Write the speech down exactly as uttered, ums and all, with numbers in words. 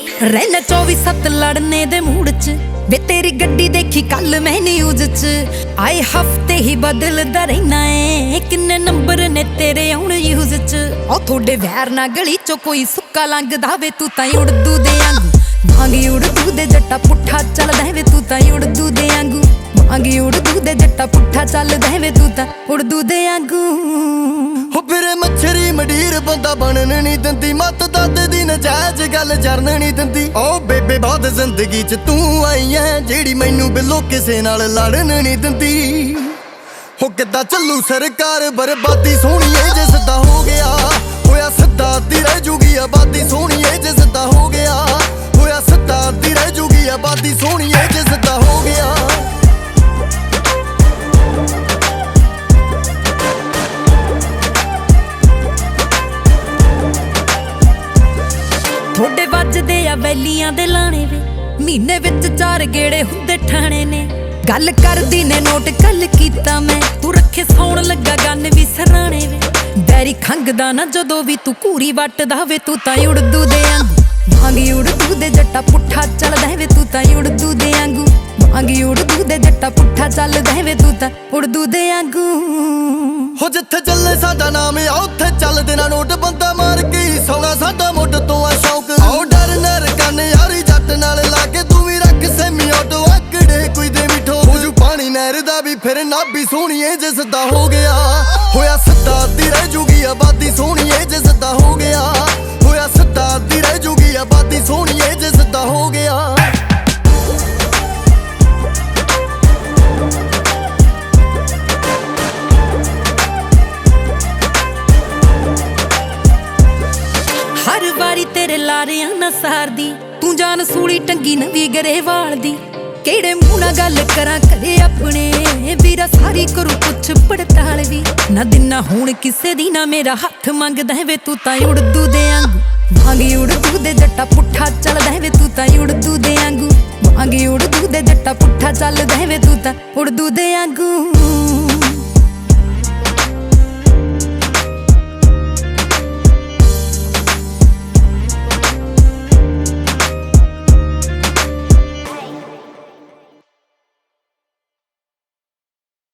रहना चौबी सत्त लड़ने दे मूड च वे तेरी गड्डी देखी कल मैं न्यूज च आए हफ्ते ही बदलदा रहना है किन्ने नंबर ने तेरे आउण यूज च ओ थोड़े वैर ना गली चो कोई सुक्का लंघदा वे तू ताई उड़दू दे आंगू भांगी उड़दू दे जट्टा पुट्ठा चलदा वे तू ताई उड़दू दे आंगू भांगी उड़दू दे जट्टा पुट्ठा चलदा वे तू ता उड़दू दे आंगू हो फिरे मच्छरी मडीर बंदा बनन नहीं दिंदी मत दादे दी नजायज गल जरन नहीं दिंदी ओ बेबे बहुत जिंदगी च तू आई है जेड़ी मैनू बिलो किसे नाल लड़न नहीं दिंदी हो किद्दां चलू सरकार बर्बादी सोहणीए जे सिद्धा हो गया होया सिद्धा अद्धी रह जूगी आबादी सोहणीए जे सिद्धा हो गया होया सिद्धा अद्धी रह जूगी आबादी सोहणीए जे सिद्धा हो गया थोड़े वजदे आ वैलियां दे लाने वे महीने विच चार गेड़े हुंदे ठाणे ने गल करदी ने नोट कल कीता मैं तू रखे सौण लगा गन भी सराणे वे बैरी खंगदा ना जदों भी तू कूरी वटदा वे तू ताई उड़दू दे आंगू भांगी उड़दू दे जट्टा पुट्ठा चलदा वे तू ताई उड़दू दे आंगू भांगी उड़दू दे जट्टा पुट्ठा चलदा वे तू ता उड़दू दे आंगू हो जिथे चले साडा नाम आ उत्थे चलदे ना नोट बंदा मार के सौना साडा मुੱਢ ਤੋਂ आ शौक आओ डर नर कन यारी जट नाल लाके तू भी रख सेमी ऑटो आकड़े कोई दे मिठो हो जू पानी नहर दा भी फिर नाभी सोहणीए जे सिद्धा हो गया होया सिद्धा अद्धी रह जूगी आबादी सोहणीए जे सिद्धा हो गया होया सिद्धा अद्धी रह जूगी आबादी सोहणीए जे सिद्धा हो गया हर वारी तेरे लारियां ना सारदी तू जान सूली टंगी नवी गरेवाल दी केड़े मूंह ना गल करा करे अपने वीरा सारी करू कुछ पड़ताल भी ना दिना हुण किसे दी ना मेरा हथ मंगदा वे तू ताई उड़दू दे आंगू भांगी उड़दू दे जट्टा पुट्ठा चलदा वे तू ताई उड़दू दे आंगू भांगी उड़दू दे जट्टा पुट्ठा चलदा वे तू ता उड़दू दे आंगू।